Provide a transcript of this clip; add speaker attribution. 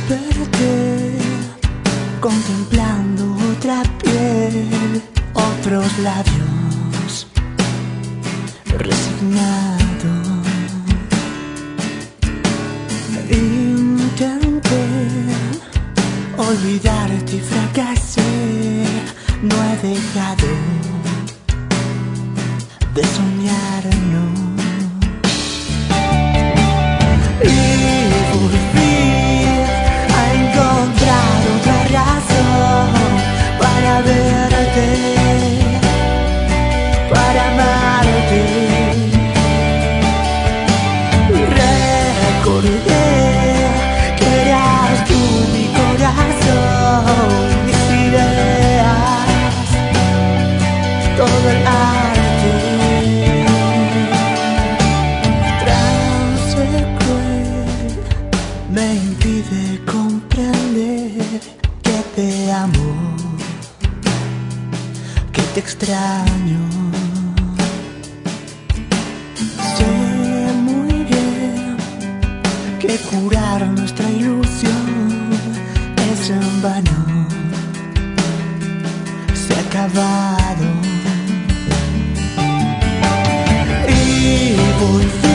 Speaker 1: desperté contemplando otra piel, otros labios, resignado. Intenté olvidarte y fracasé, no he dejado de soñar, no. Y volví a encontrar otra razón para verte, para amarte. Recordé que eras tú mi corazón, mis ideas, todo el arte. Trance cruel me impide comprender que te amo, que te extraño. Sé muy bien que curar nuestra ilusión es en vano, se ha acabado. Y volví